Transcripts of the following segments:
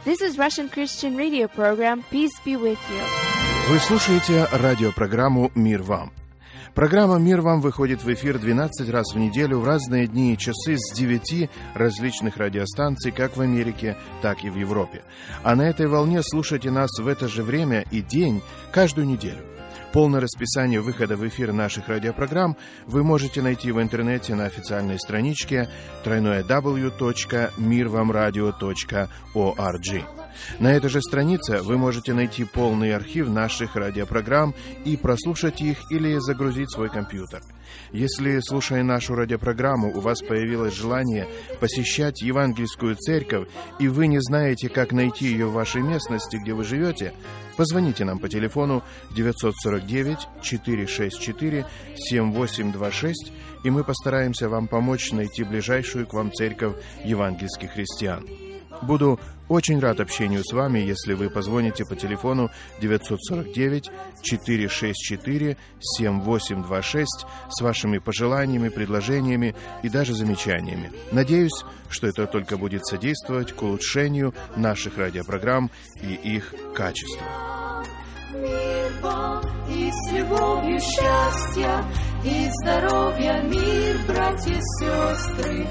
This is Russian Christian Radio program. Peace be with you. Вы слушаете радиопрограмму «Мир вам». Программа «Мир вам» выходит в эфир 12 раз в неделю в разные дни и часы с 9 различных радиостанций, как в Америке, так и в Европе. А на этой волне слушайте нас в это же время и день каждую неделю. Полное расписание выхода в эфир наших радиопрограмм вы можете найти в интернете на официальной страничке www.mirvamradio.org. На этой же странице вы можете найти полный архив наших радиопрограмм и прослушать их или загрузить в свой компьютер. Если, слушая нашу радиопрограмму, у вас появилось желание посещать Евангельскую церковь, и вы не знаете, как найти ее в вашей местности, где вы живете, позвоните нам по телефону 949-464-7826, и мы постараемся вам помочь найти ближайшую к вам церковь евангельских христиан. Буду очень рад общению с вами, если вы позвоните по телефону 949-464-7826 с вашими пожеланиями, предложениями и даже замечаниями. Надеюсь, что это только будет содействовать к улучшению наших радиопрограмм и их качества. Мир вам и с любовью счастья и здоровья, мир, братья и сестры,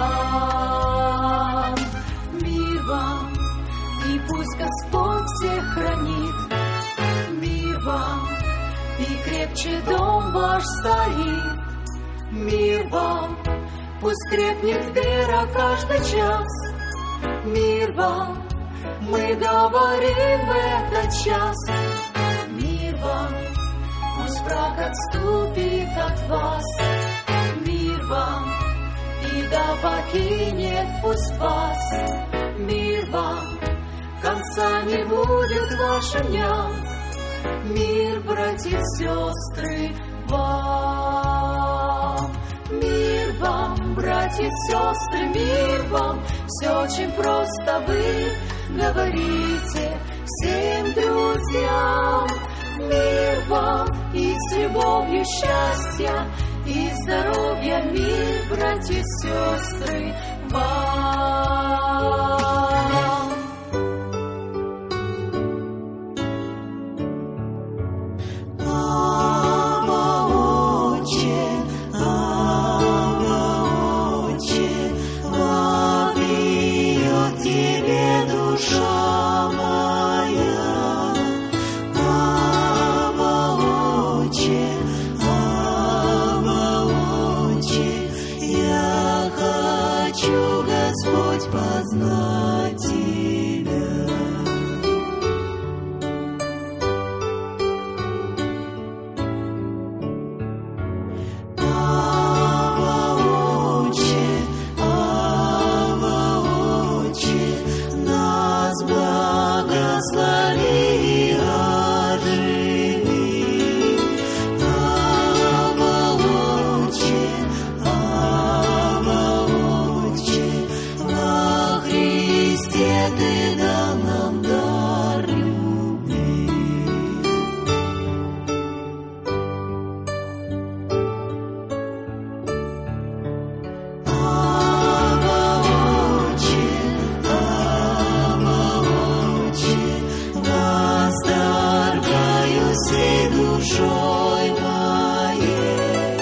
вам. Мир вам, и пусть Господь всех хранит. Мир вам, и крепче дом ваш стоит. Мир вам, пусть крепнет вера каждый час. Мир вам, мы говорим в этот час. Мир вам, пусть враг отступит от вас. Мир вам, беда покинет пусть вас. Мир вам, конца не будет вашим дням. Мир, братья и сестры, вам. Мир вам, братья и сестры, мир вам. Все очень просто, вы говорите всем друзьям. Мир вам и с любовью счастья и здоровья, мир, братья и сестры, вам. Познать Тебя. Ава, Отче, нас благослови и оживи. Ава, Отче, Ты дал нам дар любви. Ава, Отче, восторгаюсь и душой моей.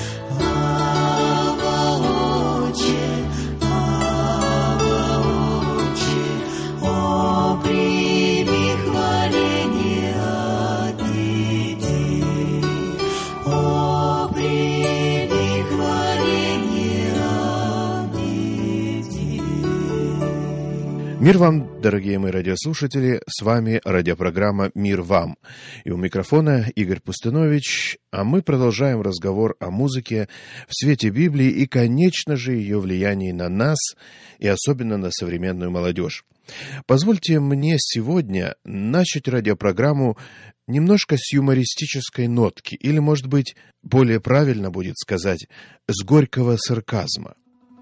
Ава, Отче, прими хваление от детей. О, прими хваление от детей. Мир вам, дорогие мои радиослушатели, с вами радиопрограмма «Мир вам». И у микрофона Игорь Пустынович, а мы продолжаем разговор о музыке в свете Библии и, конечно же, ее влиянии на нас и особенно на современную молодежь. Позвольте мне сегодня начать радиопрограмму немножко с юмористической нотки, или, может быть, более правильно будет сказать, с горького сарказма.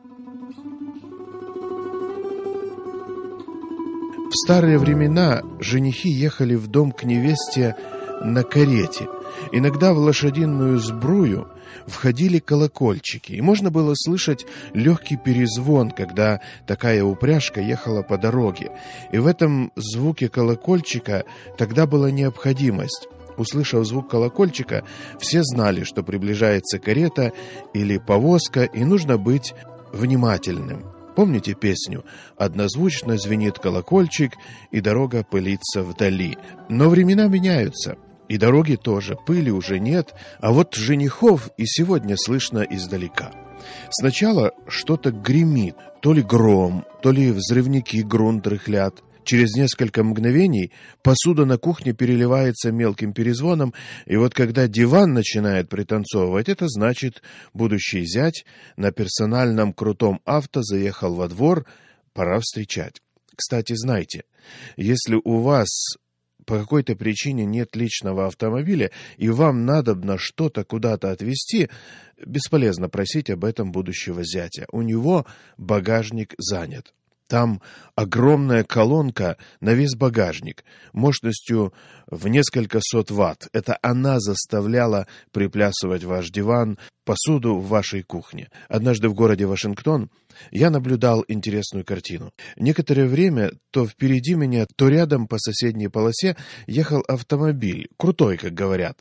В старые времена женихи ехали в дом к невесте на карете, иногда в лошадиную сбрую, входили колокольчики, и можно было слышать легкий перезвон, когда такая упряжка ехала по дороге. И в этом звуке колокольчика тогда была необходимость. Услышав звук колокольчика, все знали, что приближается карета или повозка, и нужно быть внимательным. Помните песню «Однозвучно звенит колокольчик, и дорога пылится вдали». Но времена меняются, и дороги тоже, пыли уже нет, а вот женихов и сегодня слышно издалека. Сначала что-то гремит, то ли гром, то ли взрывники грунт рыхлят. Через несколько мгновений посуда на кухне переливается мелким перезвоном, и вот когда диван начинает пританцовывать, это значит, будущий зять на персональном крутом авто заехал во двор, пора встречать. Кстати, знайте, если у вас по какой-то причине нет личного автомобиля, и вам надобно что-то куда-то отвезти, бесполезно просить об этом будущего зятя. У него багажник занят. Там огромная колонка на весь багажник, мощностью в несколько сот ватт. Это она заставляла приплясывать ваш диван, посуду в вашей кухне. Однажды в городе Вашингтон я наблюдал интересную картину. Некоторое время то впереди меня, то рядом по соседней полосе ехал автомобиль, крутой, как говорят,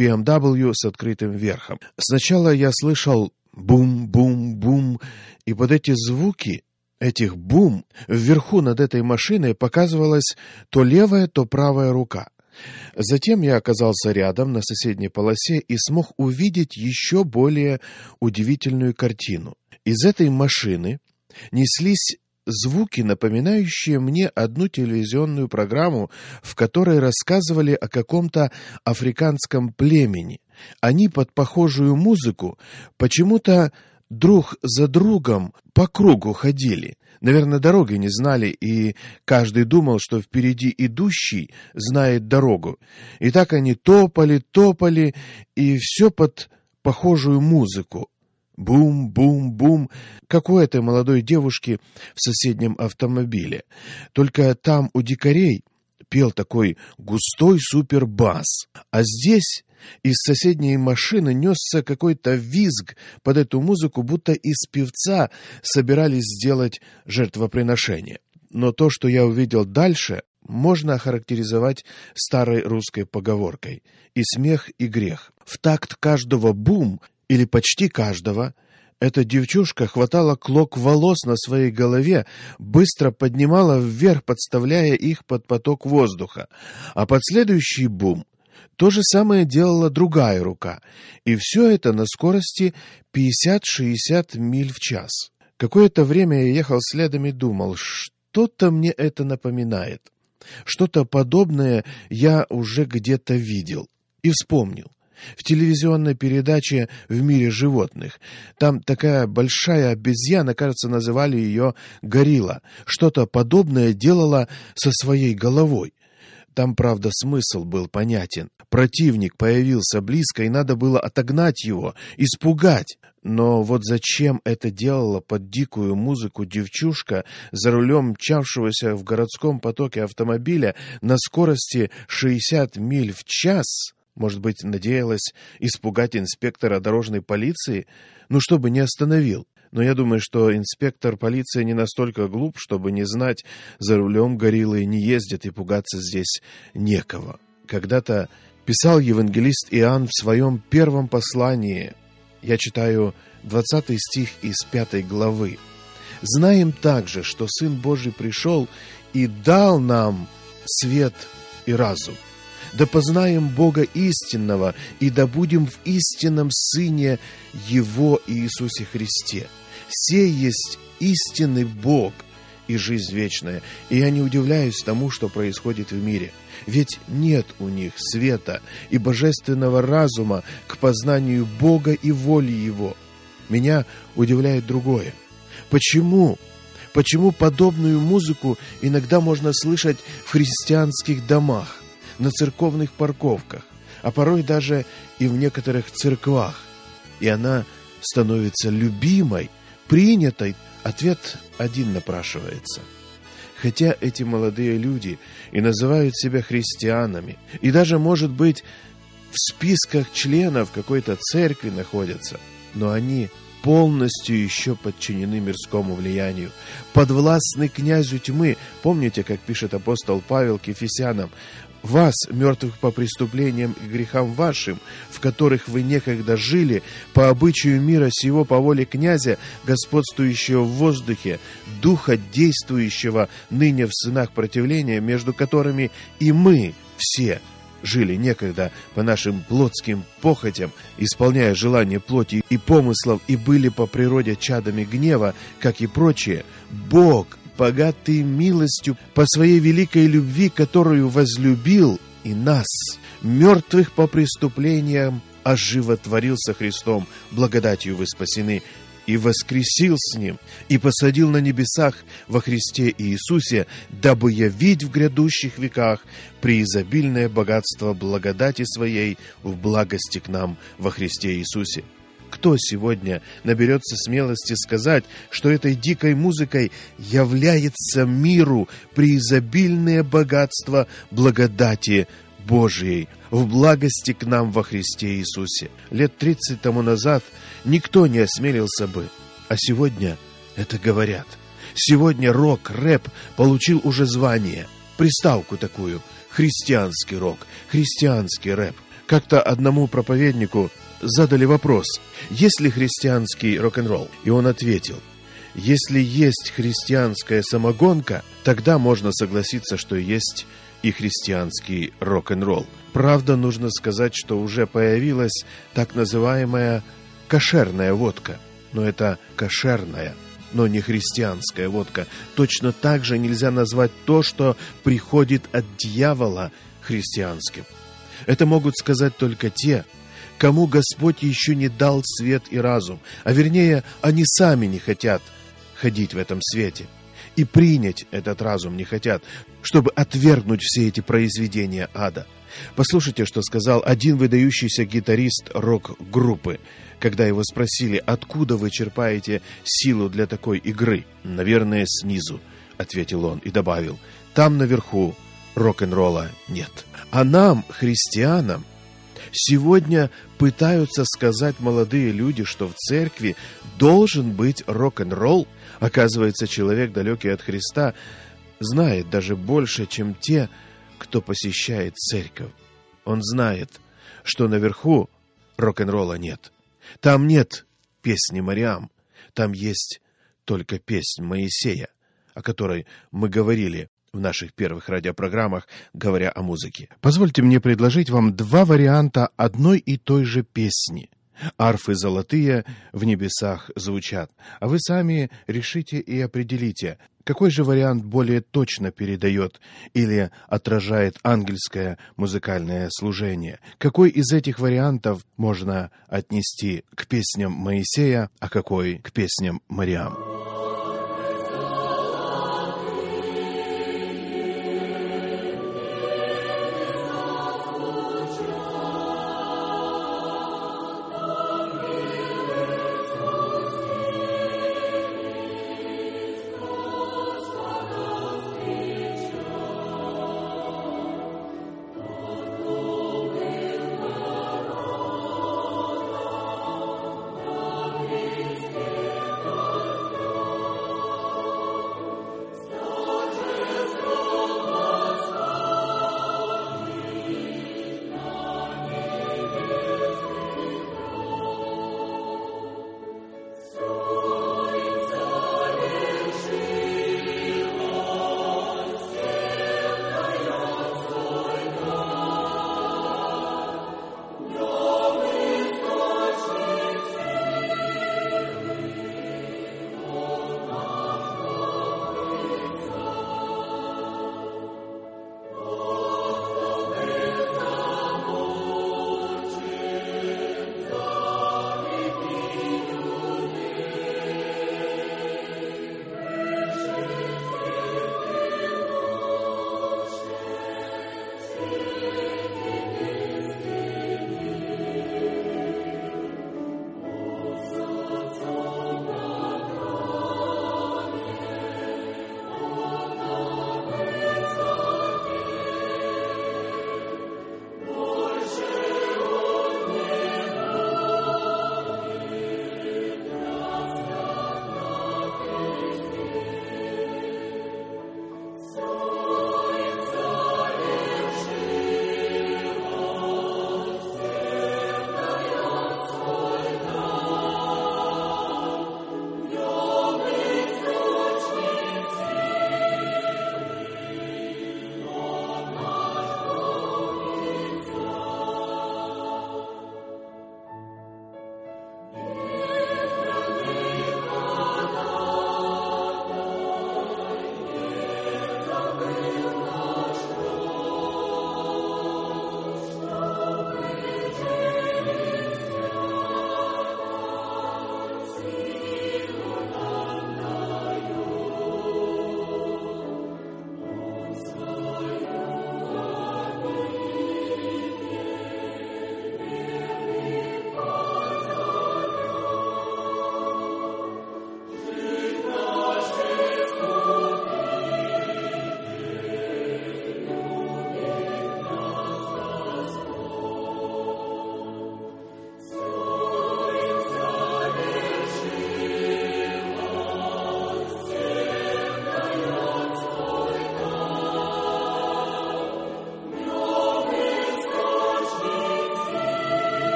BMW с открытым верхом. Сначала я слышал бум-бум-бум, и под эти звуки этих бум вверху над этой машиной показывалась то левая, то правая рука. Затем я оказался рядом на соседней полосе и смог увидеть еще более удивительную картину. Из этой машины неслись звуки, напоминающие мне одну телевизионную программу, в которой рассказывали о каком-то африканском племени. Они под похожую музыку почему-то друг за другом по кругу ходили. Наверное, дороги не знали, и каждый думал, что впереди идущий знает дорогу. И так они топали, и все под похожую музыку. Бум-бум-бум, как у этой молодой девушки в соседнем автомобиле. Только там у дикарей пел такой густой супербас. А здесь из соседней машины несся какой-то визг под эту музыку, будто из певца собирались сделать жертвоприношение. Но то, что я увидел дальше, можно охарактеризовать старой русской поговоркой: «И смех, и грех». В такт каждого бум, или почти каждого, эта девчушка хватала клок волос на своей голове, быстро поднимала вверх, подставляя их под поток воздуха. А под следующий бум то же самое делала другая рука. И все это на скорости 50-60 миль в час. Какое-то время я ехал следом и думал, что-то мне это напоминает. Что-то подобное я уже где-то видел. И вспомнил. В телевизионной передаче «В мире животных». Там такая большая обезьяна, кажется, называли ее горилла. Что-то подобное делала со своей головой. Там, правда, смысл был понятен. Противник появился близко, и надо было отогнать его, испугать. Но вот зачем это делала под дикую музыку девчушка за рулем мчавшегося в городском потоке автомобиля на скорости 60 миль в час? Может быть, надеялась испугать инспектора дорожной полиции? Ну, чтобы не остановил. Но я думаю, что инспектор полиции не настолько глуп, чтобы не знать, за рулем гориллы не ездят, и пугаться здесь некого. Когда-то писал евангелист Иоанн в своем первом послании, я читаю 20 стих из 5 главы. «Знаем также, что Сын Божий пришел и дал нам свет и разум. Да познаем Бога истинного, и да будем в истинном Сыне Его Иисусе Христе. Сей есть истинный Бог и жизнь вечная, и я не удивляюсь тому, что происходит в мире. Ведь нет у них света и божественного разума к познанию Бога и воли Его. Меня удивляет другое. Почему подобную музыку иногда можно слышать в христианских домах, на церковных парковках, а порой даже и в некоторых церквах, и она становится любимой, принятой? Ответ один напрашивается. Хотя эти молодые люди и называют себя христианами, и даже, может быть, в списках членов какой-то церкви находятся, но они полностью еще подчинены мирскому влиянию, подвластны князю тьмы. Помните, как пишет апостол Павел к Ефесянам: «Вас, мертвых по преступлениям и грехам вашим, в которых вы некогда жили, по обычаю мира сего, по воле князя, господствующего в воздухе, духа, действующего ныне в сынах противления, между которыми и мы все жили некогда по нашим плотским похотям, исполняя желания плоти и помыслов, и были по природе чадами гнева, как и прочие. Бог, богатый милостью, по своей великой любви, которую возлюбил и нас, мертвых по преступлениям, оживотворил со Христом, благодатью вы спасены, и воскресил с Ним, и посадил на небесах во Христе Иисусе, дабы явить в грядущих веках преизобильное богатство благодати Своей в благости к нам во Христе Иисусе». Кто сегодня наберется смелости сказать, что этой дикой музыкой является миру преизобильное богатство благодати Божией в благости к нам во Христе Иисусе? Лет 30 тому назад никто не осмелился бы, а сегодня это говорят. Сегодня рок, рэп получил уже звание, приставку такую: христианский рок, христианский рэп. Как-то одному проповеднику задали вопрос: есть ли христианский рок-н-ролл? И он ответил: если есть христианская самогонка, тогда можно согласиться, что есть и христианский рок-н-ролл. Правда, нужно сказать, что уже появилась так называемая кошерная водка. Но это кошерная, но не христианская водка. Точно так же нельзя назвать то, что приходит от дьявола, христианским. Это могут сказать только те, кому Господь еще не дал свет и разум, а вернее, они сами не хотят ходить в этом свете и принять этот разум не хотят, чтобы отвергнуть все эти произведения ада. Послушайте, что сказал один выдающийся гитарист рок-группы, когда его спросили: откуда вы черпаете силу для такой игры? «Наверное, снизу», — ответил он и добавил: там наверху рок-н-ролла нет. А нам, христианам, сегодня пытаются сказать молодые люди, что в церкви должен быть рок-н-ролл. Оказывается, человек, далекий от Христа, знает даже больше, чем те, кто посещает церковь. Он знает, что наверху рок-н-ролла нет. Там нет песни Мариам, там есть только песнь Моисея, о которой мы говорили в наших первых радиопрограммах, говоря о музыке. Позвольте мне предложить вам два варианта одной и той же песни. Арфы золотые в небесах звучат, а вы сами решите и определите, какой же вариант более точно передает или отражает ангельское музыкальное служение. Какой из этих вариантов можно отнести к песням Моисея, а какой к песням Мариам?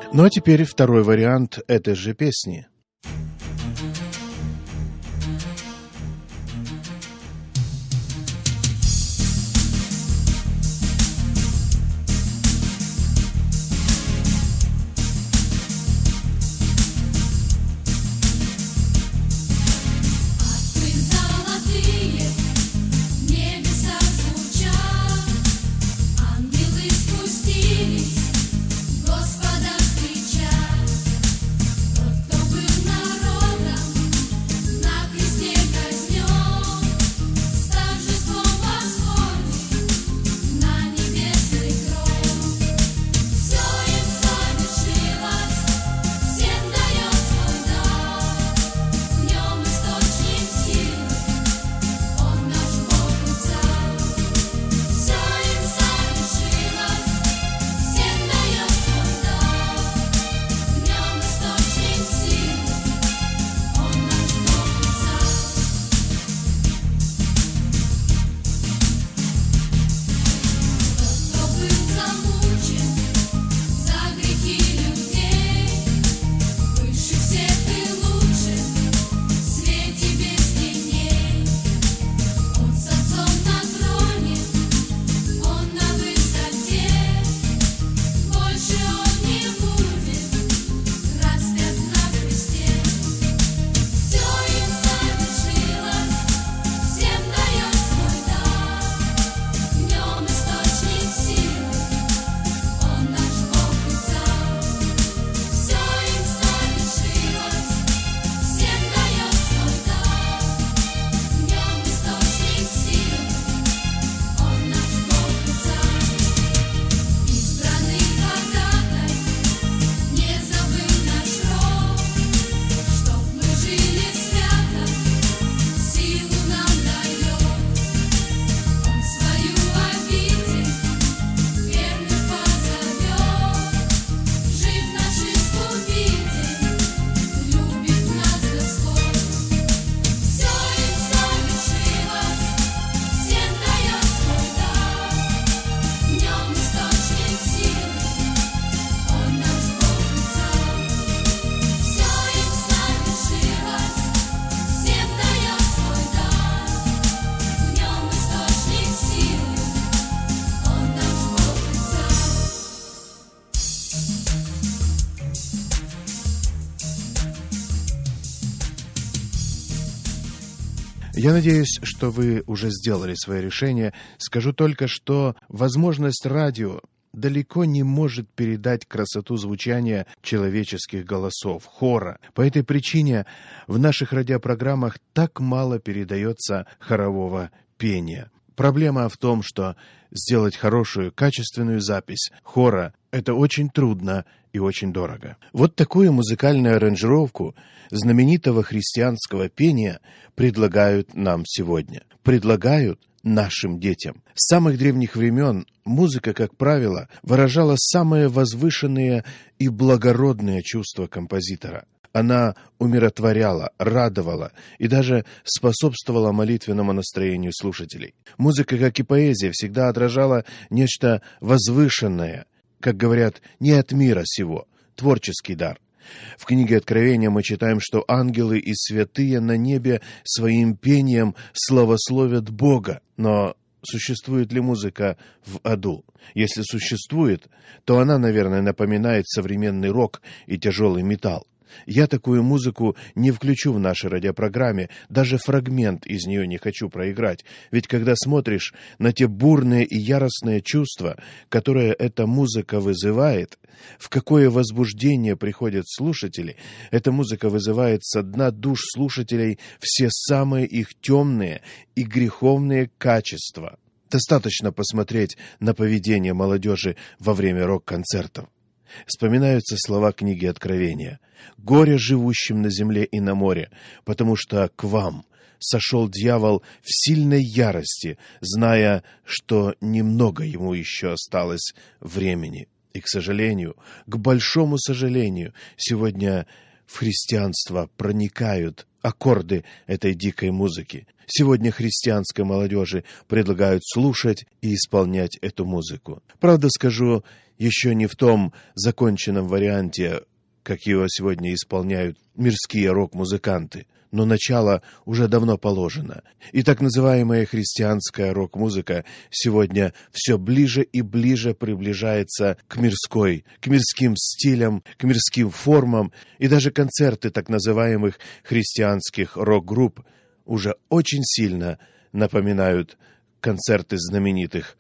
Ну а теперь второй вариант этой же песни. Господа встречать, тот, кто был народом. Я надеюсь, что вы уже сделали свое решение. Скажу только, что возможность радио далеко не может передать красоту звучания человеческих голосов, хора. По этой причине в наших радиопрограммах так мало передается хорового пения. Проблема в том, что сделать хорошую, качественную запись хора – это очень трудно и очень дорого. Вот такую музыкальную аранжировку знаменитого христианского пения предлагают нам сегодня. Предлагают нашим детям. С самых древних времен музыка, как правило, выражала самые возвышенные и благородные чувства композитора. Она умиротворяла, радовала и даже способствовала молитвенному настроению слушателей. Музыка, как и поэзия, всегда отражала нечто возвышенное, как говорят, не от мира сего, творческий дар. В книге Откровения мы читаем, что ангелы и святые на небе своим пением славословят Бога. Но существует ли музыка в аду? Если существует, то она, наверное, напоминает современный рок и тяжелый металл. Я такую музыку не включу в нашей радиопрограмме, даже фрагмент из нее не хочу проиграть, ведь когда смотришь на те бурные и яростные чувства, которые эта музыка вызывает, в какое возбуждение приходят слушатели, эта музыка вызывает со дна душ слушателей все самые их темные и греховные качества. Достаточно посмотреть на поведение молодежи во время рок-концертов. Вспоминаются слова книги Откровения: «Горе живущим на земле и на море, потому что к вам сошел дьявол в сильной ярости, зная, что немного ему еще осталось времени». И, к сожалению, к большому сожалению, сегодня в христианство проникают аккорды этой дикой музыки. Сегодня христианской молодежи предлагают слушать и исполнять эту музыку. Правда, скажу, еще не в том законченном варианте, как его сегодня исполняют мирские рок-музыканты, но начало уже давно положено. И так называемая христианская рок-музыка сегодня все ближе и ближе приближается к мирской, к мирским стилям, к мирским формам, и даже концерты так называемых христианских рок-групп уже очень сильно напоминают концерты знаменитых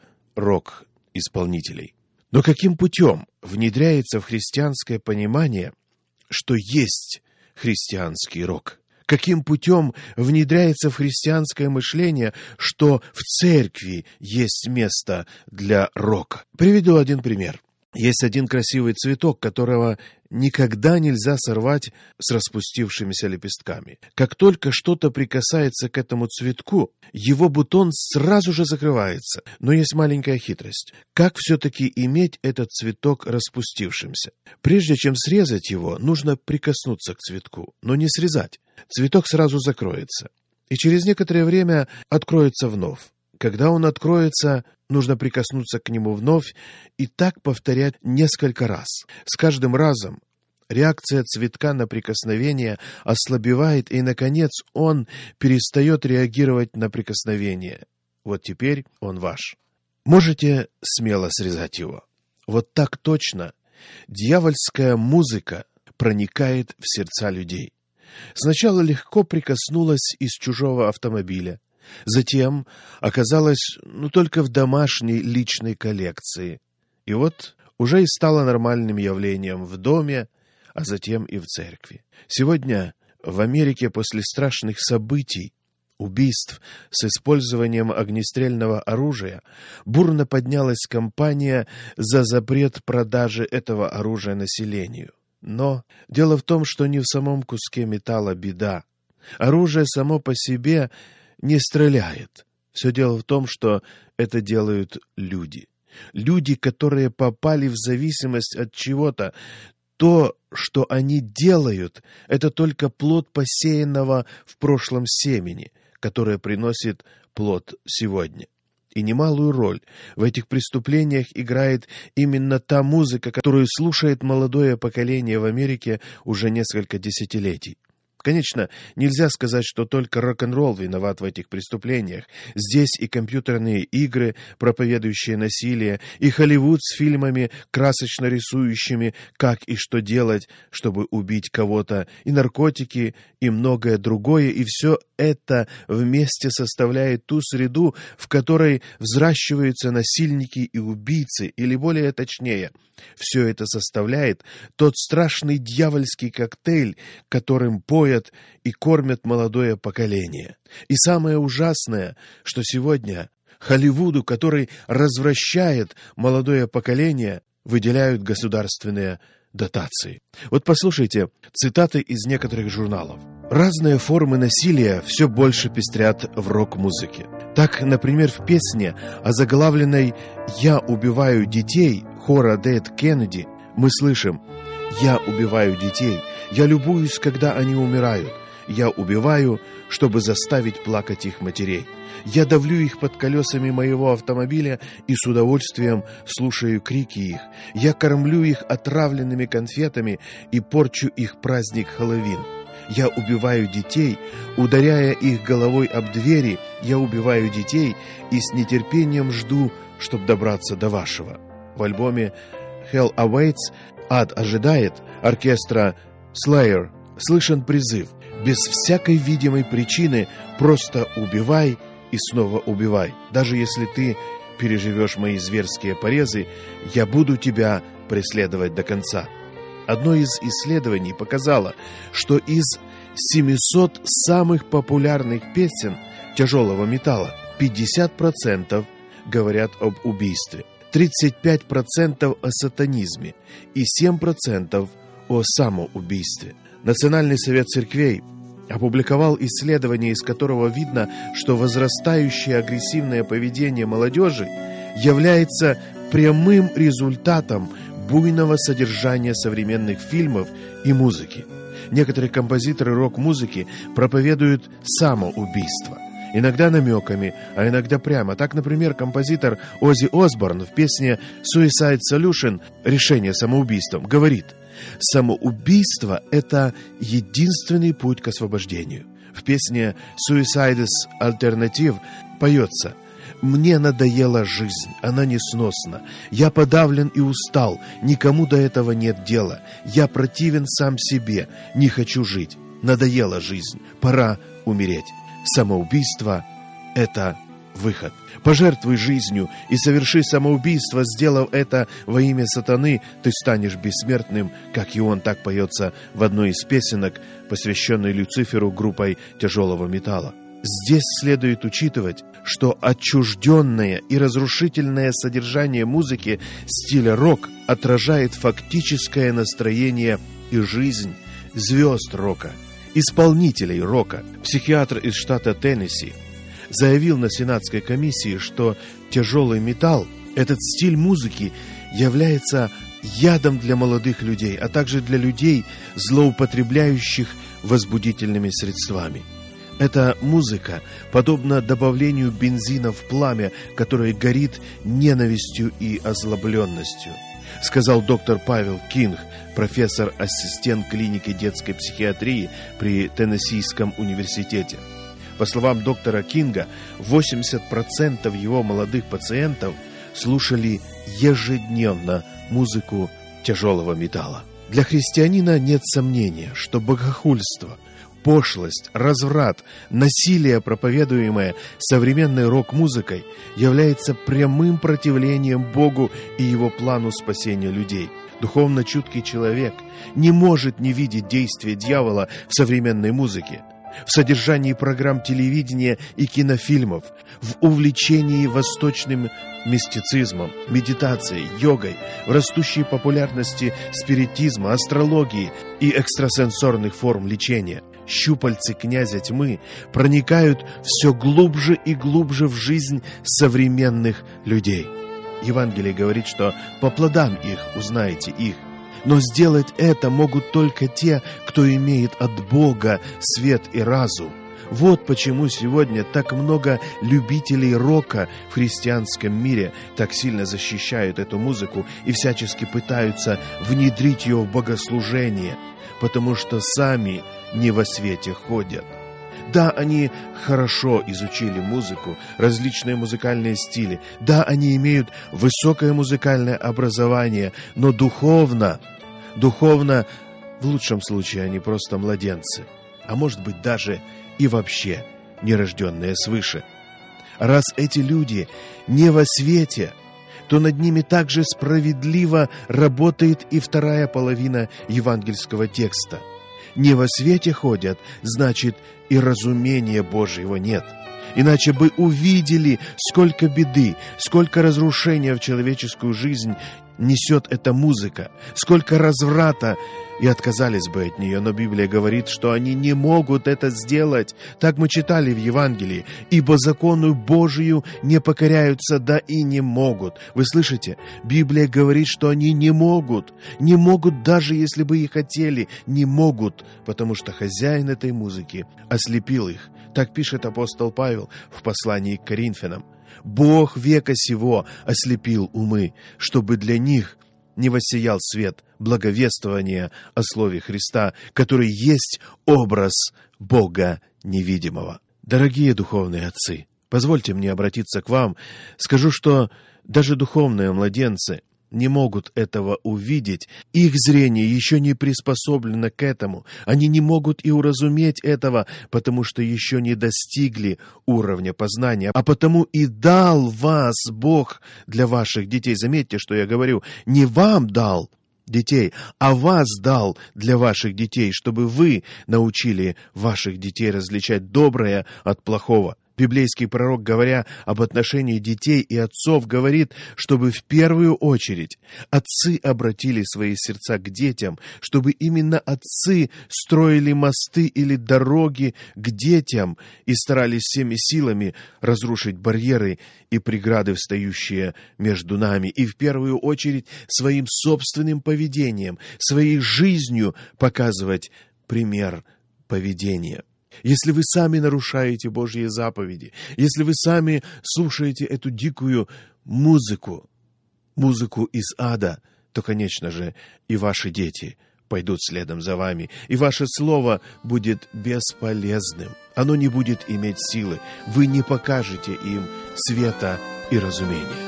рок-исполнителей. Но каким путем внедряется в христианское понимание, что есть христианский рок? Каким путем внедряется в христианское мышление, что в церкви есть место для рока? Приведу один пример. Есть один красивый цветок, которого никогда нельзя сорвать с распустившимися лепестками. Как только что-то прикасается к этому цветку, его бутон сразу же закрывается. Но есть маленькая хитрость. Как все-таки иметь этот цветок распустившимся? Прежде чем срезать его, нужно прикоснуться к цветку, но не срезать. Цветок сразу закроется, и через некоторое время откроется вновь. Когда он откроется, нужно прикоснуться к нему вновь и так повторять несколько раз. С каждым разом реакция цветка на прикосновение ослабевает, и, наконец, он перестает реагировать на прикосновение. Вот теперь он ваш. Можете смело срезать его. Вот так точно дьявольская музыка проникает в сердца людей. Сначала легко прикоснулась из чужого автомобиля, затем оказалась только в домашней личной коллекции. И вот уже и стало нормальным явлением в доме, а затем и в церкви. Сегодня в Америке после страшных событий, убийств с использованием огнестрельного оружия, бурно поднялась кампания за запрет продажи этого оружия населению. Но дело в том, что не в самом куске металла беда. Оружие само по себе не стреляет. Все дело в том, что это делают люди. Люди, которые попали в зависимость от чего-то. То, что они делают, это только плод посеянного в прошлом семени, которое приносит плод сегодня. И немалую роль в этих преступлениях играет именно та музыка, которую слушает молодое поколение в Америке уже несколько десятилетий. Конечно, нельзя сказать, что только рок-н-ролл виноват в этих преступлениях. Здесь и компьютерные игры, проповедующие насилие, и Холливуд с фильмами, красочно рисующими, как и что делать, чтобы убить кого-то, и наркотики, и многое другое, и все это вместе составляет ту среду, в которой взращиваются насильники и убийцы, или более точнее, все это составляет тот страшный дьявольский коктейль, которым поят и кормят молодое поколение. И самое ужасное, что сегодня Холливуду, который развращает молодое поколение, выделяют государственные дотации. Вот послушайте цитаты из некоторых журналов. Разные формы насилия все больше пестрят в рок-музыке. Так, например, в песне, озаглавленной «Я убиваю детей» хора Дэд Кеннеди, мы слышим: «Я убиваю детей, я любуюсь, когда они умирают, я убиваю, чтобы заставить плакать их матерей. Я давлю их под колесами моего автомобиля и с удовольствием слушаю крики их. Я кормлю их отравленными конфетами и порчу их праздник Хэллоуин. Я убиваю детей, ударяя их головой об двери. Я убиваю детей и с нетерпением жду, чтобы добраться до вашего». В альбоме «Hell Awaits» «Ад ожидает» оркестра Slayer слышен призыв: без всякой видимой причины просто убивай и снова убивай. Даже если ты переживешь мои зверские порезы, я буду тебя преследовать до конца. Одно из исследований показало, что из 700 самых популярных песен тяжелого металла 50% говорят об убийстве, 35% о сатанизме и 7% о самоубийстве. Национальный совет церквей опубликовал исследование, из которого видно, что возрастающее агрессивное поведение молодежи является прямым результатом буйного содержания современных фильмов и музыки. Некоторые композиторы рок-музыки проповедуют самоубийство. Иногда намеками, а иногда прямо. Так, например, композитор Оззи Осборн в песне «Suicide Solution» «Решение самоубийством» говорит: «Самоубийство – это единственный путь к освобождению». В песне «Suicide's Alternative» поется: «Мне надоела жизнь, она несносна. Я подавлен и устал, никому до этого нет дела. Я противен сам себе, не хочу жить. Надоела жизнь, пора умереть». Самоубийство – это выход. Пожертвуй жизнью и соверши самоубийство. Сделав это во имя сатаны, ты станешь бессмертным, как и он. Так поется в одной из песенок, посвященной Люциферу группой тяжелого металла. Здесь следует учитывать, что отчужденное и разрушительное содержание музыки стиля рок отражает фактическое настроение и жизнь звезд рока, исполнителей рока. Психиатр из штата Теннесси заявил на Сенатской комиссии, что тяжелый металл, этот стиль музыки, является ядом для молодых людей, а также для людей, злоупотребляющих возбудительными средствами. Эта музыка подобна добавлению бензина в пламя, которое горит ненавистью и озлобленностью, сказал доктор Павел Кинг, профессор-ассистент клиники детской психиатрии при Теннессийском университете. По словам доктора Кинга, 80% его молодых пациентов слушали ежедневно музыку тяжелого металла. Для христианина нет сомнения, что богохульство, пошлость, разврат, насилие, проповедуемое современной рок-музыкой, является прямым противлением Богу и Его плану спасения людей. Духовно чуткий человек не может не видеть действия дьявола в современной музыке, в содержании программ телевидения и кинофильмов, в увлечении восточным мистицизмом, медитацией, йогой, в растущей популярности спиритизма, астрологии и экстрасенсорных форм лечения. Щупальцы князя тьмы проникают все глубже и глубже в жизнь современных людей. Евангелие говорит, что по плодам их узнаете их. Но сделать это могут только те, кто имеет от Бога свет и разум. Вот почему сегодня так много любителей рока в христианском мире так сильно защищают эту музыку и всячески пытаются внедрить ее в богослужение, потому что сами не во свете ходят. Да, они хорошо изучили музыку, различные музыкальные стили. Да, они имеют высокое музыкальное образование, но духовно, в лучшем случае, они просто младенцы. А может быть, даже и вообще нерожденные свыше. Раз эти люди не во свете, то над ними также справедливо работает и вторая половина евангельского текста. Не во свете ходят, значит, и разумения Божьего нет. Иначе бы увидели, сколько беды, сколько разрушения в человеческую жизнь несет эта музыка, сколько разврата, и отказались бы от нее. Но Библия говорит, что они не могут это сделать. Так мы читали в Евангелии. «Ибо закону Божию не покоряются, да и не могут». Вы слышите? Библия говорит, что они не могут. Не могут, даже если бы и хотели. Не могут, потому что хозяин этой музыки ослепил их. Так пишет апостол Павел в послании к Коринфянам. «Бог века сего ослепил умы, чтобы для них не воссиял свет благовествования о слове Христа, который есть образ Бога невидимого». Дорогие духовные отцы, позвольте мне обратиться к вам. Скажу, что даже духовные младенцы не могут этого увидеть. Их зрение еще не приспособлено к этому. Они не могут и уразуметь этого, потому что еще не достигли уровня познания. А потому и дал вас Бог для ваших детей. Заметьте, что я говорю, не вам дал детей, а вас дал для ваших детей, чтобы вы научили ваших детей различать доброе от плохого. Библейский пророк, говоря об отношении детей и отцов, говорит, чтобы в первую очередь отцы обратили свои сердца к детям, чтобы именно отцы строили мосты или дороги к детям и старались всеми силами разрушить барьеры и преграды, встающие между нами, и в первую очередь своим собственным поведением, своей жизнью показывать пример поведения. Если вы сами нарушаете Божьи заповеди, если вы сами слушаете эту дикую музыку из ада, то, конечно же, и ваши дети пойдут следом за вами, и ваше слово будет бесполезным. Оно не будет иметь силы. Вы не покажете им света и разумения.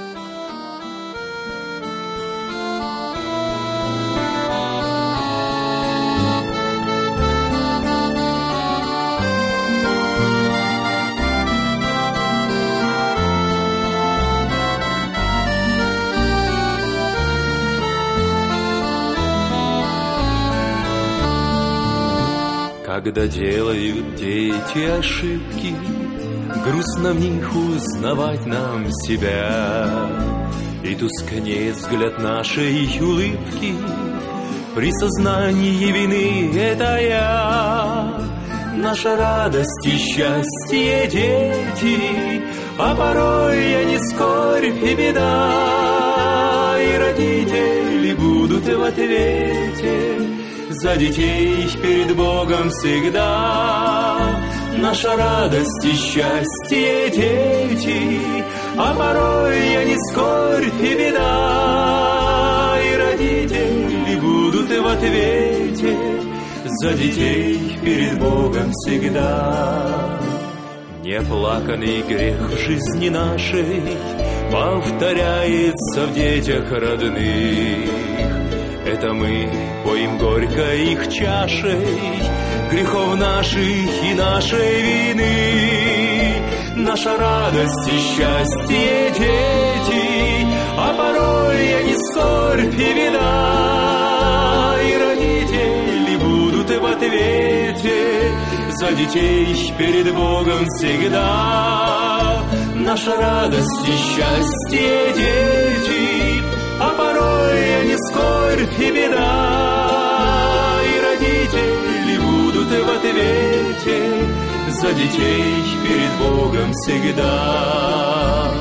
Когда делают дети ошибки, грустно в них узнавать нам себя. И тускнеет взгляд нашей улыбки при сознании вины — это я. Наша радость и счастье, дети, а порой не скорбь и беда. И родители будут в ответе за детей перед Богом всегда. Наша радость и счастье, дети, а порой не скорбь и беда. И родители будут в ответе за детей перед Богом всегда. Неоплаканный грех жизни нашей повторяется в детях родных. Это мы поим горько их чашей грехов наших и нашей вины. Наша радость и счастье, дети, а порой не скорбь и беда. И родители будут в ответе за детей перед Богом всегда. Наша радость и счастье, дети, а порой не скорбь и беда. И родители будут в ответе за детей перед Богом всегда.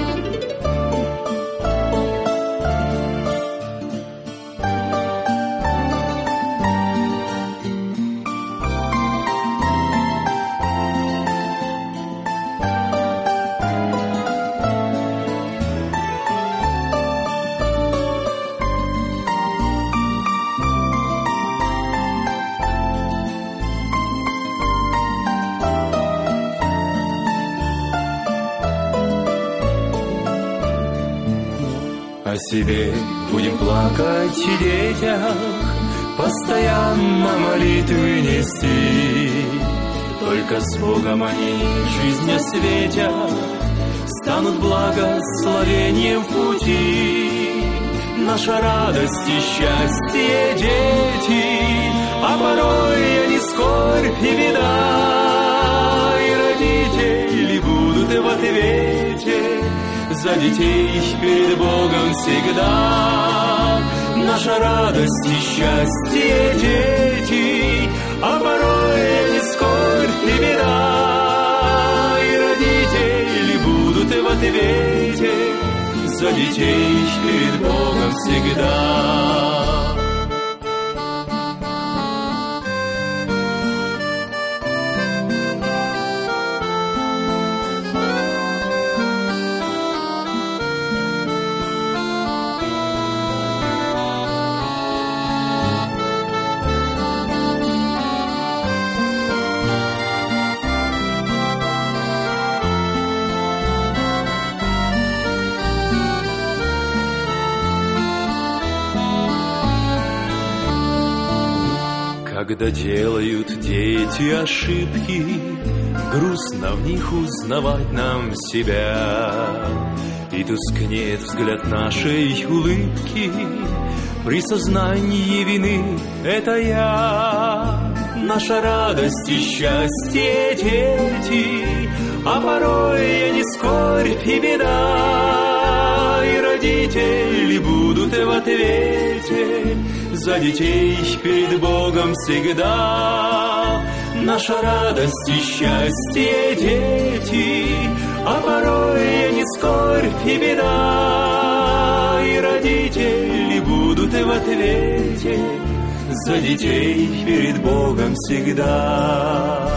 О себе будем плакать и детях, постоянно молитвы нести. Только с Богом они жизнь осветят, станут благословением в пути. Наша радость и счастье, дети, а порой не скорбь и беда. И родители будут в ответе за детей перед Богом всегда. Наша радость и счастье, дети, а порой не скорбь и беда. И родители будут в ответе за детей перед Богом всегда. Когда делают дети ошибки, грустно в них узнавать нам себя. И тускнеет взгляд нашей улыбки при сознании вины — это я. Наша радость и счастье, дети, а порой не скорбь и беда. И родители будут в ответе за детей перед Богом всегда. Наша радость и счастье, дети, а порой не скорбь и беда. И родители будут в ответе за детей перед Богом всегда.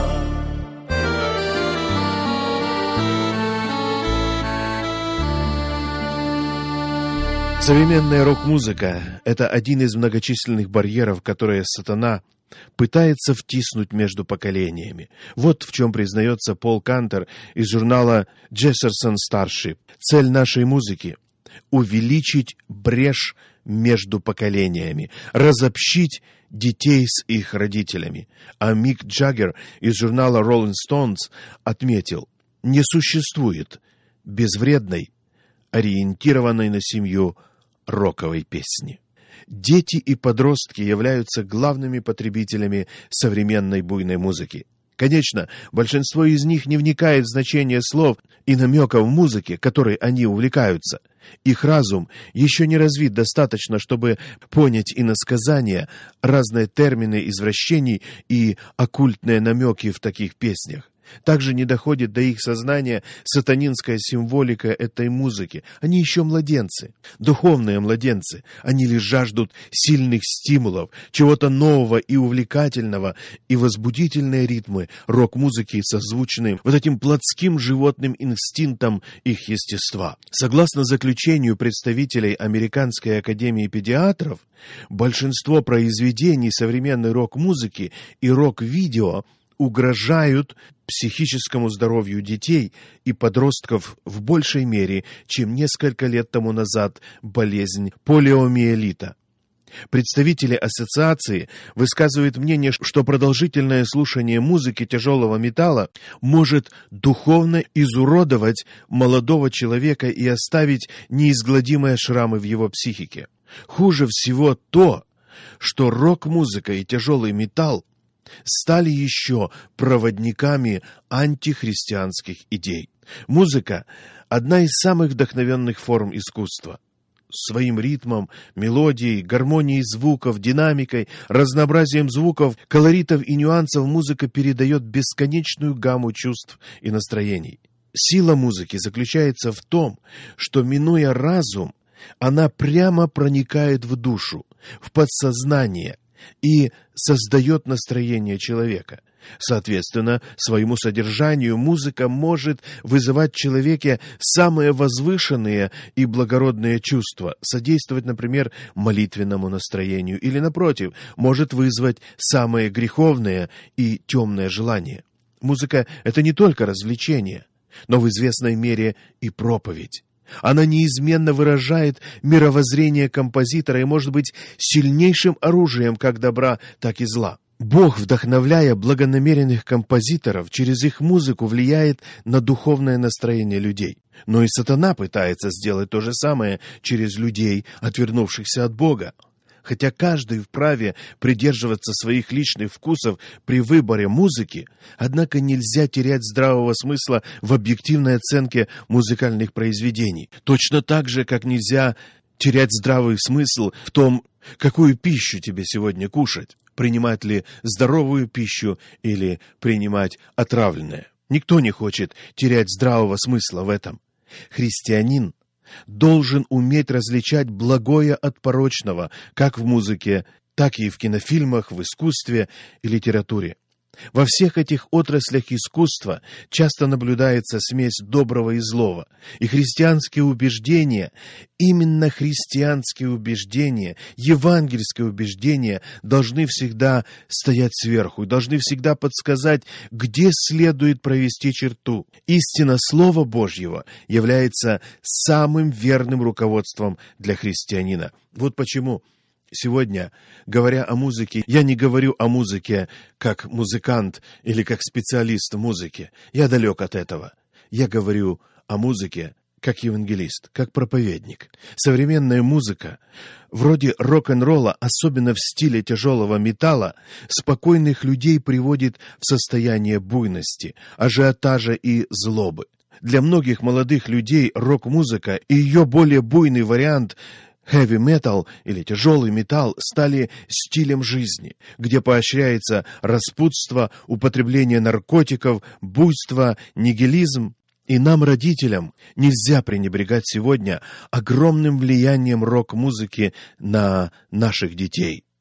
Современная рок-музыка – это один из многочисленных барьеров, которые сатана пытается втиснуть между поколениями. Вот в чем признается Пол Кантер из журнала Jefferson Starship. Цель нашей музыки – увеличить брешь между поколениями, разобщить детей с их родителями. А Мик Джаггер из журнала Rolling Stones отметил: не существует безвредной, ориентированной на семью роковой песни. Дети и подростки являются главными потребителями современной буйной музыки. Конечно, большинство из них не вникает в значение слов и намеков в музыке, которой они увлекаются. Их разум еще не развит достаточно, чтобы понять иносказания, разные термины извращений и оккультные намеки в таких песнях. Также не доходит до их сознания сатанинская символика этой музыки. Они еще младенцы, духовные младенцы. Они лишь жаждут сильных стимулов, чего-то нового и увлекательного, и возбудительные ритмы рок-музыки созвучны вот этим плотским животным инстинктам их естества. Согласно заключению представителей Американской академии педиатров, большинство произведений современной рок-музыки и рок-видео угрожают психическому здоровью детей и подростков в большей мере, чем несколько лет тому назад болезнь полиомиелита. Представители ассоциации высказывают мнение, что продолжительное слушание музыки тяжелого металла может духовно изуродовать молодого человека и оставить неизгладимые шрамы в его психике. Хуже всего то, что рок-музыка и тяжелый металл стали еще проводниками антихристианских идей. Музыка – одна из самых вдохновенных форм искусства. Своим ритмом, мелодией, гармонией звуков, динамикой, разнообразием звуков, колоритов и нюансов музыка передает бесконечную гамму чувств и настроений. Сила музыки заключается в том, что, минуя разум, она прямо проникает в душу, в подсознание и создает настроение человека. Соответственно, своему содержанию музыка может вызывать в человеке самые возвышенные и благородные чувства, содействовать, например, молитвенному настроению или, напротив, может вызвать самые греховные и темные желания. Музыка – это не только развлечение, но в известной мере и проповедь. Она неизменно выражает мировоззрение композитора и может быть сильнейшим оружием как добра, так и зла. Бог, вдохновляя благонамеренных композиторов, через их музыку влияет на духовное настроение людей. Но и сатана пытается сделать то же самое через людей, отвернувшихся от Бога. Хотя каждый вправе придерживаться своих личных вкусов при выборе музыки, однако нельзя терять здравого смысла в объективной оценке музыкальных произведений. Точно так же, как нельзя терять здравый смысл в том, какую пищу тебе сегодня кушать, принимать ли здоровую пищу или принимать отравленное. Никто не хочет терять здравого смысла в этом. Христианин должен уметь различать благое от порочного, как в музыке, так и в кинофильмах, в искусстве и литературе. Во всех этих отраслях искусства часто наблюдается смесь доброго и злого. И христианские убеждения, именно христианские убеждения, евангельские убеждения должны всегда стоять сверху, должны всегда подсказать, где следует провести черту. Истина Слова Божьего является самым верным руководством для христианина. Вот почему сегодня, говоря о музыке, я не говорю о музыке как музыкант или как специалист в музыке. Я далек от этого. Я говорю о музыке как евангелист, как проповедник. Современная музыка, вроде рок-н-ролла, особенно в стиле тяжелого металла, спокойных людей приводит в состояние буйности, ажиотажа и злобы. Для многих молодых людей рок-музыка и ее более буйный вариант – heavy metal или тяжелый металл стали стилем жизни, где поощряется распутство, употребление наркотиков, буйство, нигилизм. И нам, родителям, нельзя пренебрегать сегодня огромным влиянием рок-музыки на наших детей.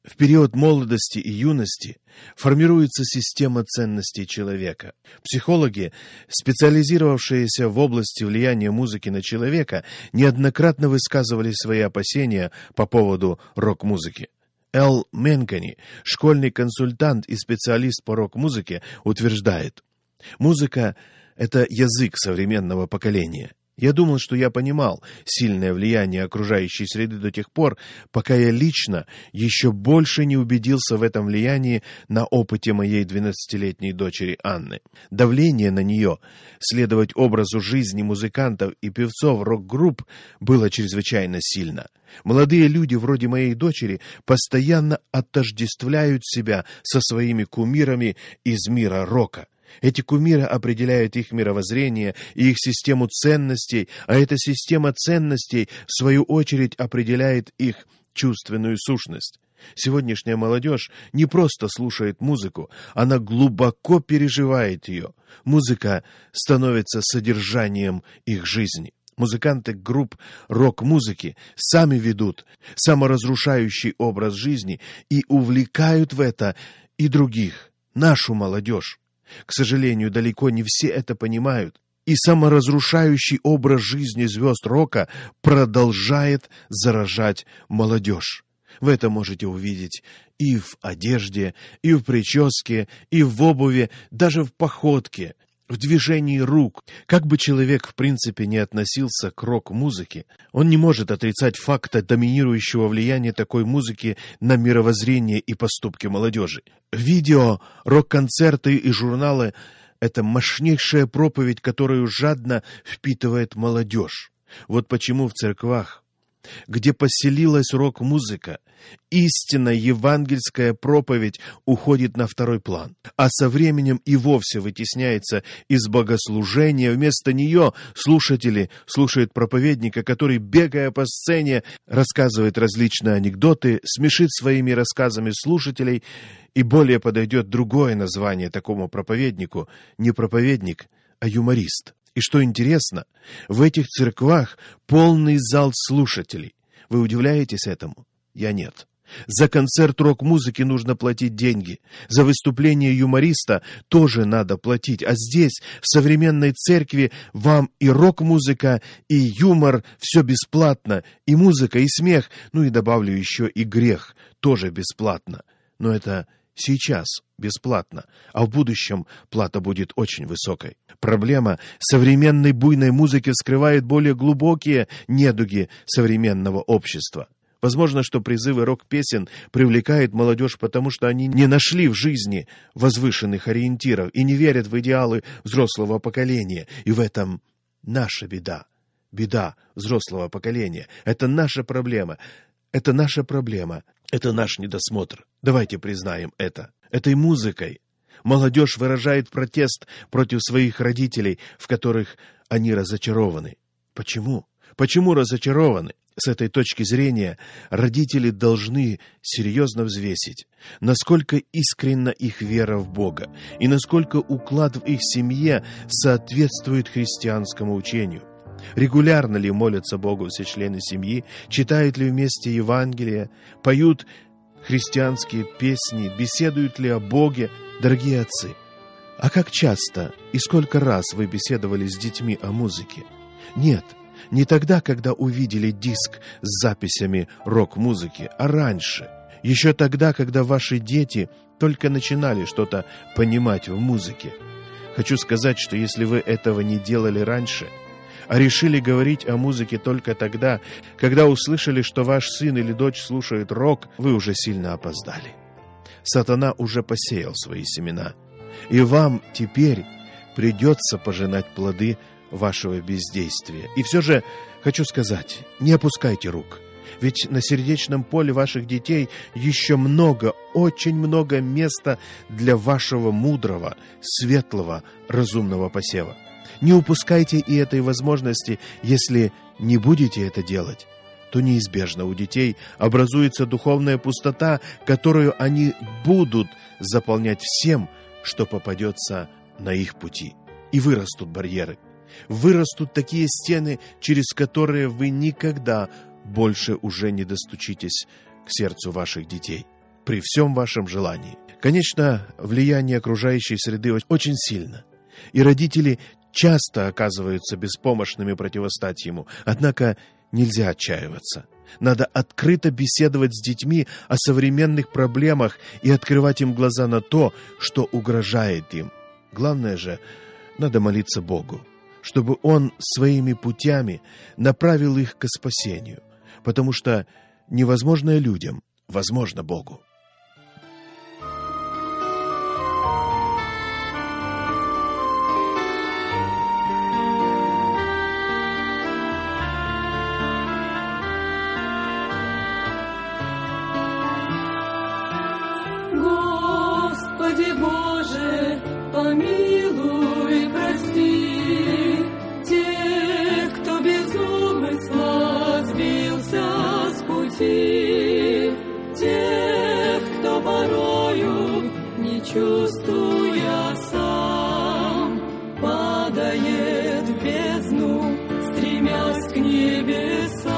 В период молодости и юности формируется система ценностей человека. Психологи, специализировавшиеся в области влияния музыки на человека, неоднократно высказывали свои опасения по поводу рок-музыки. Эл Менкани, школьный консультант и специалист по рок-музыке, утверждает: «Музыка — это язык современного поколения. Я думал, что я понимал сильное влияние окружающей среды до тех пор, пока я лично еще больше не убедился в этом влиянии на опыте моей 12-летней дочери Анны. Давление на нее следовать образу жизни музыкантов и певцов рок-групп было чрезвычайно сильно. Молодые люди вроде моей дочери постоянно отождествляют себя со своими кумирами из мира рока. Эти кумиры определяют их мировоззрение и их систему ценностей, а эта система ценностей, в свою очередь, определяет их чувственную сущность. Сегодняшняя молодежь не просто слушает музыку, она глубоко переживает ее. Музыка становится содержанием их жизни. Музыканты групп рок-музыки сами ведут саморазрушающий образ жизни и увлекают в это и других, нашу молодежь. К сожалению, далеко не все это понимают, и саморазрушающий образ жизни звезд рока продолжает заражать молодежь. Вы это можете увидеть и в одежде, и в прическе, и в обуви, даже в походке, в движении рук. Как бы человек в принципе не относился к рок-музыке, он не может отрицать факта доминирующего влияния такой музыки на мировоззрение и поступки молодежи. Видео, рок-концерты и журналы — это мощнейшая проповедь, которую жадно впитывает молодежь. Вот почему в церквах, где поселилась рок-музыка, истинная евангельская проповедь уходит на второй план, а со временем и вовсе вытесняется из богослужения. Вместо нее слушатели слушают проповедника, который, бегая по сцене, рассказывает различные анекдоты, смешит своими рассказами слушателей, и более подойдет другое название такому проповеднику — не проповедник, а юморист. И что интересно, в этих церквах полный зал слушателей. Вы удивляетесь этому? Я нет. За концерт рок-музыки нужно платить деньги. За выступление юмориста тоже надо платить. А здесь, в современной церкви, вам и рок-музыка, и юмор — все бесплатно. И музыка, и смех, ну и добавлю еще и грех, тоже бесплатно. Но это сейчас бесплатно, а в будущем плата будет очень высокой. Проблема современной буйной музыки вскрывает более глубокие недуги современного общества. Возможно, что призывы рок-песен привлекают молодежь, потому что они не нашли в жизни возвышенных ориентиров и не верят в идеалы взрослого поколения. И в этом наша беда. Беда взрослого поколения. Это наша проблема. Это наша проблема. Это наш недосмотр. Давайте признаем это. Этой музыкой молодежь выражает протест против своих родителей, в которых они разочарованы. Почему? Почему разочарованы? С этой точки зрения родители должны серьезно взвесить, насколько искренна их вера в Бога и насколько уклад в их семье соответствует христианскому учению. Регулярно ли молятся Богу все члены семьи, читают ли вместе Евангелие, поют христианские песни, беседуют ли о Боге? Дорогие отцы, а как часто и сколько раз вы беседовали с детьми о музыке? Нет, не тогда, когда увидели диск с записями рок-музыки, а раньше. Еще тогда, когда ваши дети только начинали что-то понимать в музыке. Хочу сказать, что если вы этого не делали раньше, а решили говорить о музыке только тогда, когда услышали, что ваш сын или дочь слушает рок, вы уже сильно опоздали. Сатана уже посеял свои семена, и вам теперь придется пожинать плоды вашего бездействия. И все же хочу сказать, не опускайте рук, ведь на сердечном поле ваших детей еще много, очень много места для вашего мудрого, светлого, разумного посева. Не упускайте и этой возможности. Если не будете это делать, то неизбежно у детей образуется духовная пустота, которую они будут заполнять всем, что попадется на их пути. И вырастут барьеры. Вырастут такие стены, через которые вы никогда больше уже не достучитесь к сердцу ваших детей. при всем вашем желании. Конечно, влияние окружающей среды очень сильно, и родители часто оказываются беспомощными противостать ему, однако нельзя отчаиваться. Надо открыто беседовать с детьми о современных проблемах и открывать им глаза на то, что угрожает им. Главное же, надо молиться Богу, чтобы Он своими путями направил их к спасению, потому что невозможное людям возможно Богу. Господи Боже, помилуй, прости тех, кто без умысла сбился с пути, тех, кто порою, не чувствуя сам, падает в бездну, стремясь к небесам.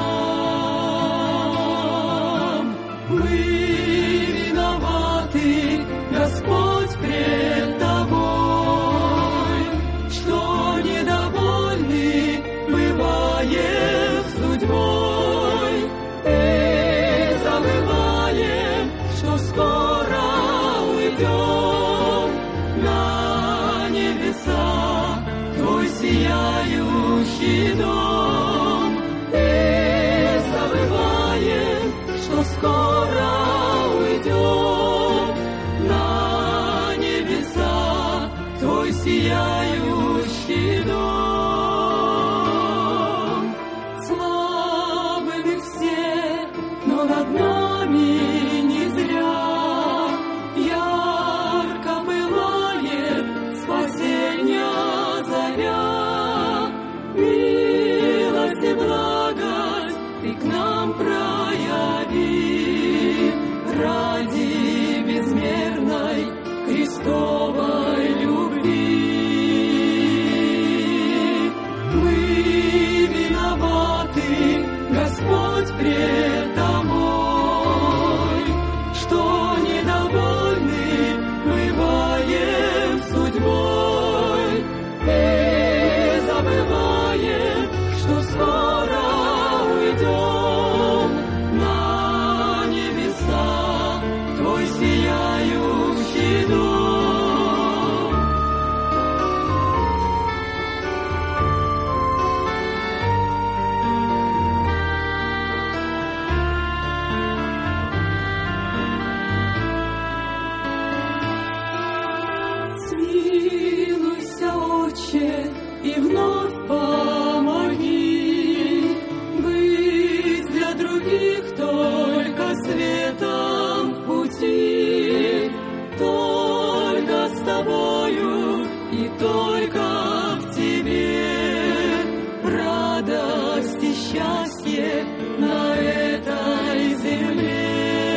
Мы виноваты, Господь, пред Тобой, что недовольны бываем судьбой, и забываем, что скоро уйдем на небеса, Твой сияющий дом, и забываем, что скоро уйдем на небеса, Твой сияющий дом. Слабыми все, но над нами не зря ярко пылает спасения заря. Милость и благость Ты к нам прояви ради безмерной Христовой любви. Мы виноваты, Господь, пред Тобой, что недовольны бываем судьбой, и забываем, что скоро уйдем на небеса, Твой сияющий дом. Смилуйся, Отче, и вновь помоги быть для других только светом в пути, только с Тобою и только в Тебе радость и счастье на этой земле.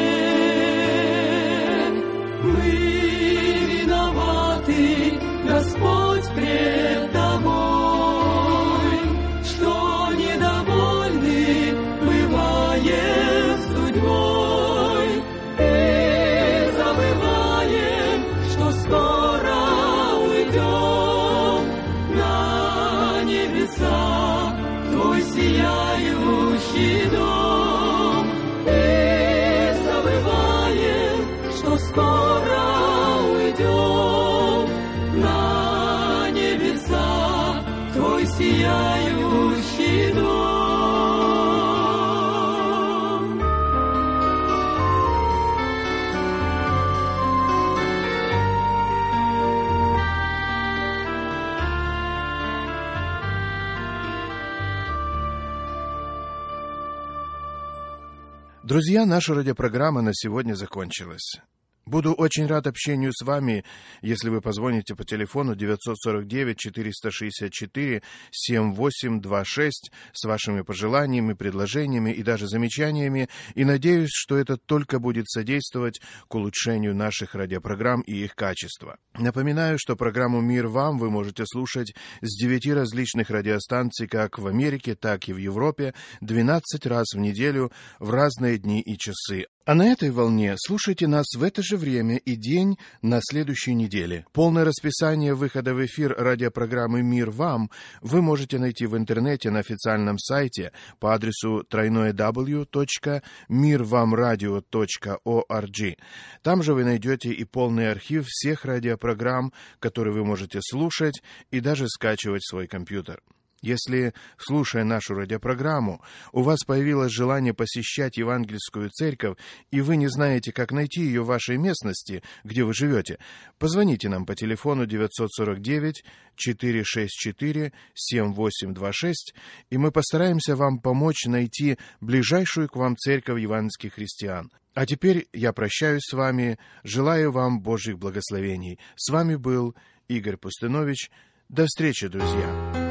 Мы виноваты, Господь, пред Тобой, что недовольны бываем судьбой, и забываем, что скоро уйдем на небеса, Твой сияющий дом, и забываем, что скоро уйдем на небеса, Твой сияющий дом. Друзья, наша радиопрограмма на сегодня закончилась. Буду очень рад общению с вами, если вы позвоните по телефону 949-464-7826 с вашими пожеланиями, предложениями и даже замечаниями, и надеюсь, что это только будет содействовать к улучшению наших радиопрограмм и их качества. Напоминаю, что программу «Мир вам» вы можете слушать с 9 различных радиостанций как в Америке, так и в Европе 12 раз в неделю в разные дни и часы. А на этой волне слушайте нас в это же время и день на следующей неделе. Полное расписание выхода в эфир радиопрограммы «Мир вам» вы можете найти в интернете на официальном сайте по адресу www.mirvamradio.org. Там же вы найдете и полный архив всех радиопрограмм, которые вы можете слушать и даже скачивать в свой компьютер. Если, слушая нашу радиопрограмму, у вас появилось желание посещать евангельскую церковь, и вы не знаете, как найти ее в вашей местности, где вы живете, позвоните нам по телефону 949-464-7826, и мы постараемся вам помочь найти ближайшую к вам церковь евангельских христиан. А теперь я прощаюсь с вами, желаю вам Божьих благословений. С вами был Игорь Пустынович. До встречи, друзья!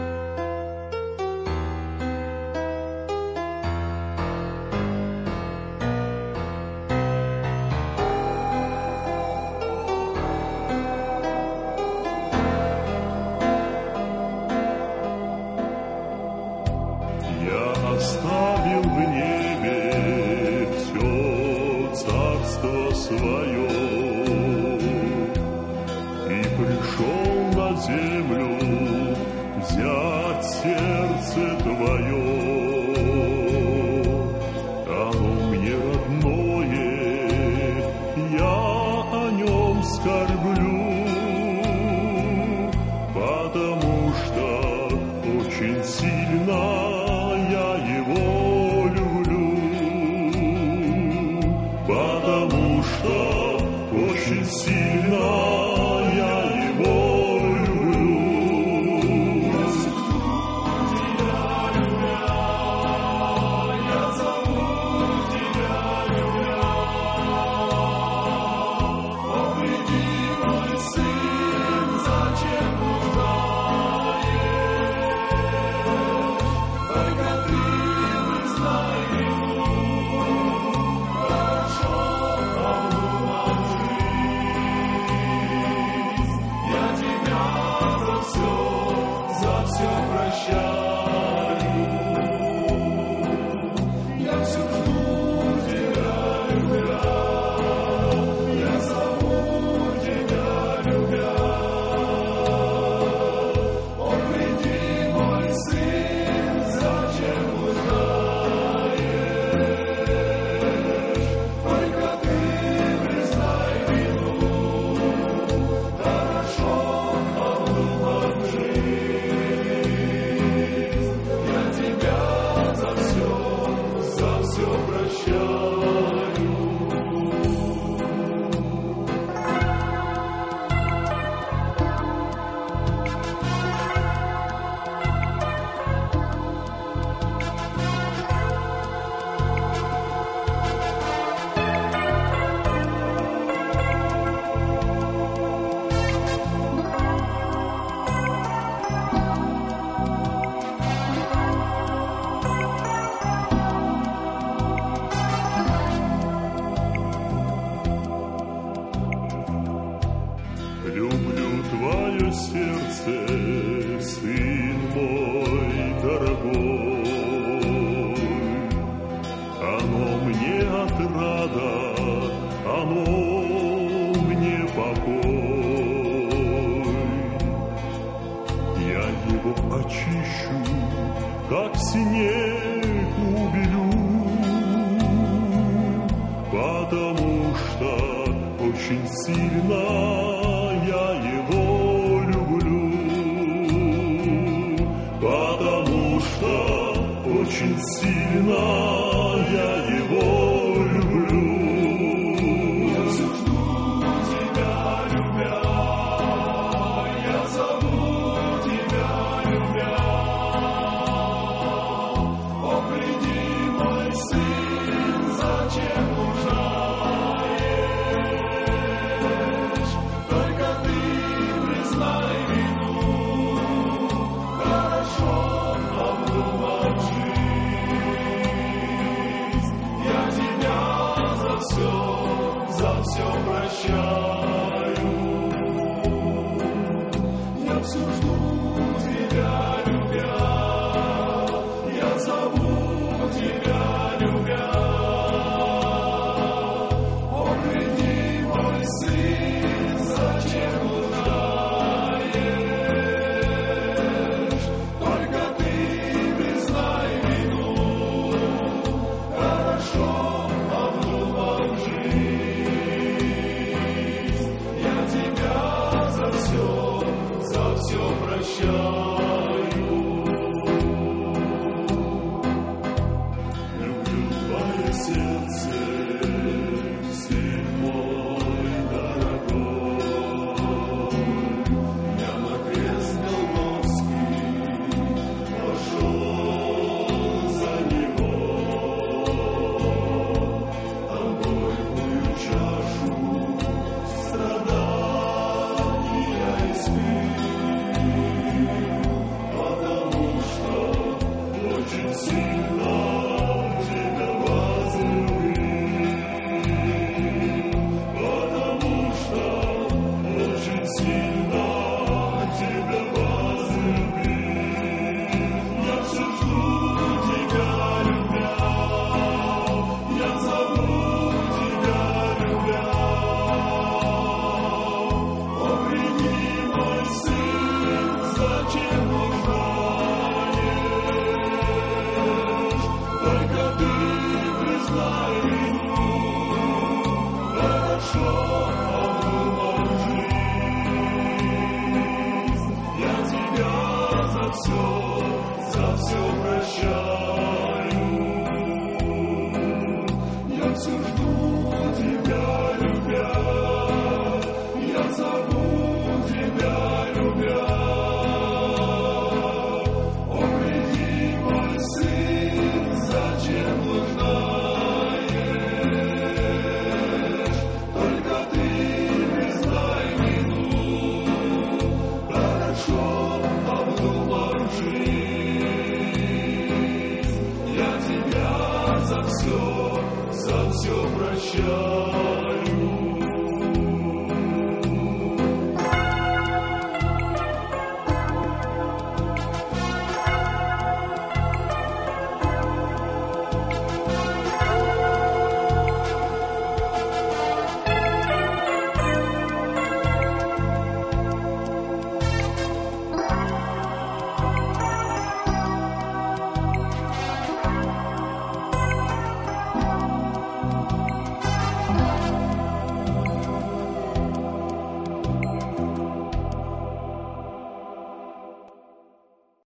За все прощаю.